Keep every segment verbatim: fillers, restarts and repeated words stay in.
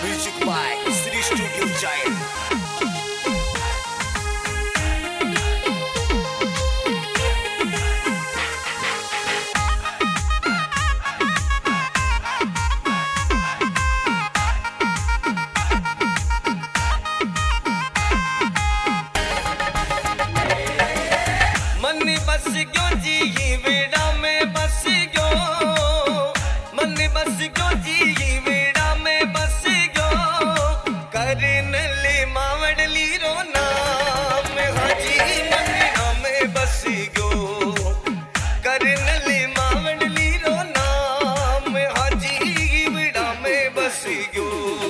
Music by Sri Studio Giant. मन बस क्यों जी वेड़ा में बस क्यों मन बस क्यों जी वेड़ा में बस क्यों करन ले मावड़ली रो नाम हाजी मंदिरा में बस क्यों करन ले मावड़ली रो नाम हाजी वेड़ा में बस क्यों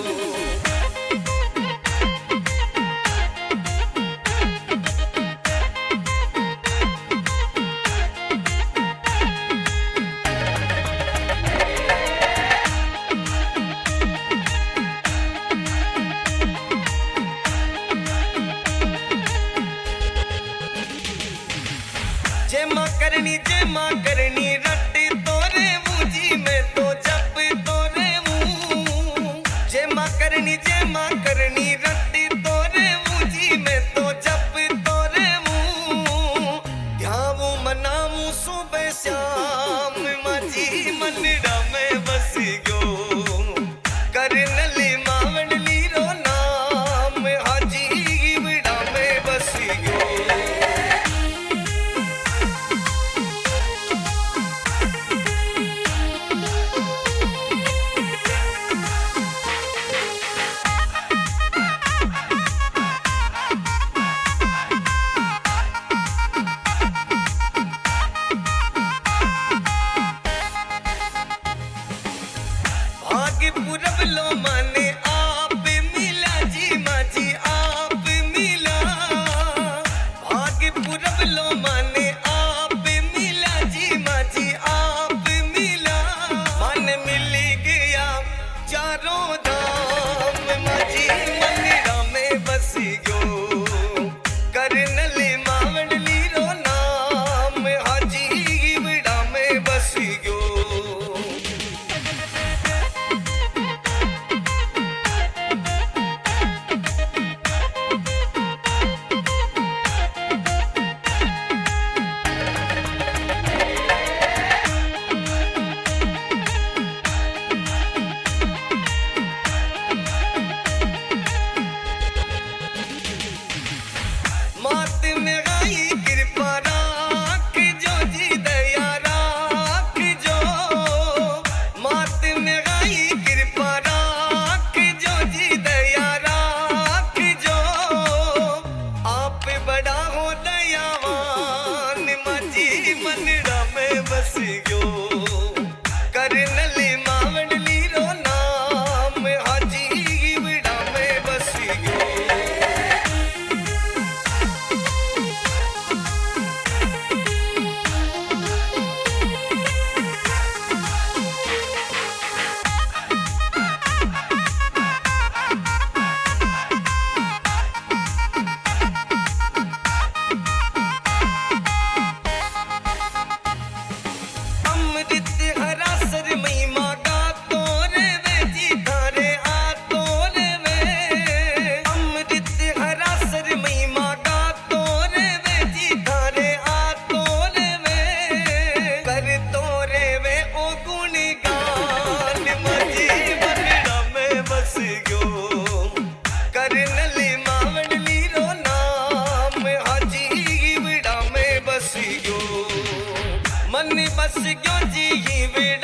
जे माँ करनी जे माँ करनी रट्टी तोरे मुझी में तो जप तोरे मुँह जे माँ करनी जे माँ करनी रट्टी तोरे मुझी में तो जप तोरे मुँह ध्यावू मनावू सुबह श्याम माझी मंदिरा में बस गयो करन ले मावड़ली रो नाम हाजी विड़ा में बस गयो पूरब लो माने आप मिला जी माझी आप मिला भाग्य पूरब लो माने आप मिला जी माझी आप मिला मन मिल गया चारों धाम माझी मंदिरा में बस गयो करन ले मावड़ली रो नाम हाजी विड़ा में बस गयो मात में आई कृपा राख जो जी दया राख जो मात में आई कृपा राख जो जी दया राख जो आप बड़ा हो दयावान माझी मंदिरा में बस गयो करन ले मावड़ली रो नाम हाजी विड़ा में बस गयो अमृत हरा सर महिमा गा तोरे वे जी थारे आ तोरे वे अमृत हरा सर महिमा गा तोरे वे जी थारे आ तोरे वे कर तोरे वे ओ गुण गान माझी मंदिरा में बस गयो करन ले मावड़ली रो नाम हाजी विड़ा में बस गयो मन बस क्यों जी वेड़ा